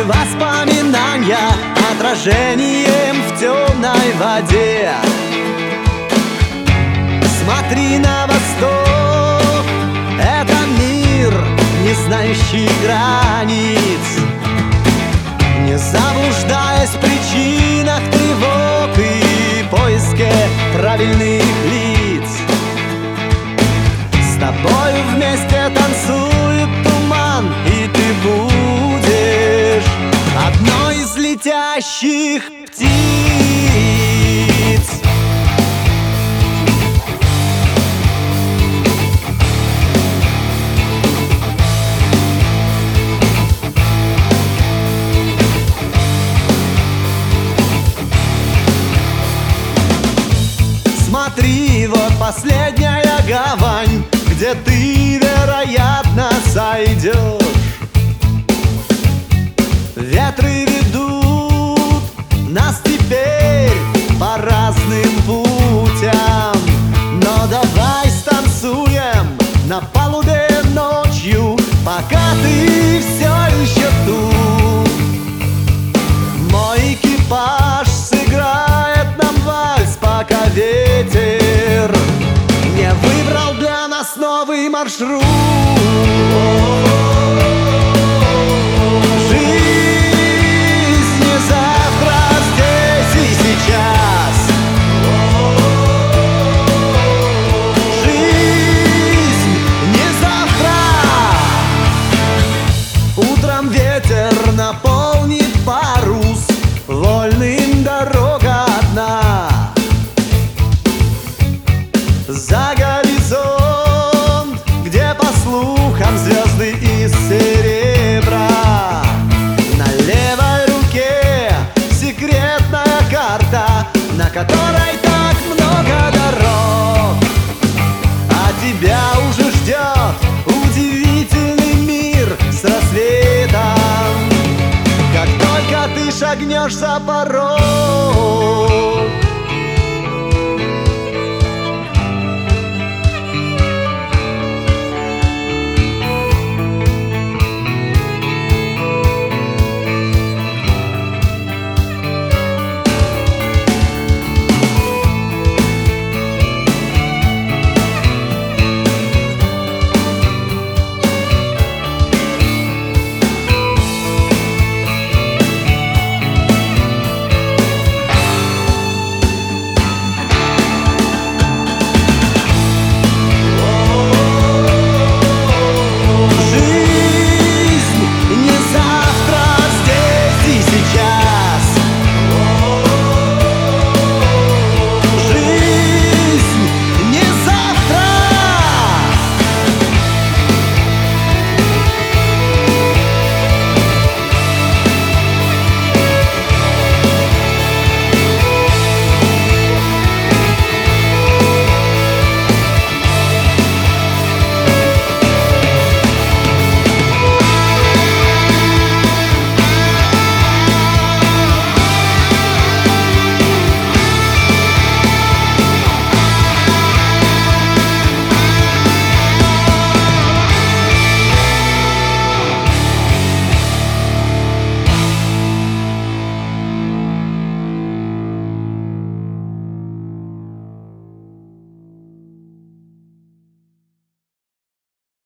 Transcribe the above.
воспоминания отражением в темной воде. Смотри на восток, это мир, не знающий границ. Не заблуждаясь в причинах тревог и поиске правильных лиц. С тобою вместе танцует туман, и ты будешь одной из летящих птиц. Смотри, вот последняя гавань, где ты, вероятно, сойдешь. Ветры ведут нас теперь по разным путям, но давай станцуем на палубе ночью, пока ты все еще тут. Мой экипаж сыграет нам вальс, пока ветер не выбрал для нас новый маршрут. Жизнь не завтра, здесь и сейчас. Жизнь не завтра. Утром ветер наполнит парус, вольным дорога одна. За горизонт, где по слухам звезды из серебра. На левой руке секретная карта, на которой так много дорог. А тебя уже ждет удивительный мир с рассветом, как только ты шагнешь за порог.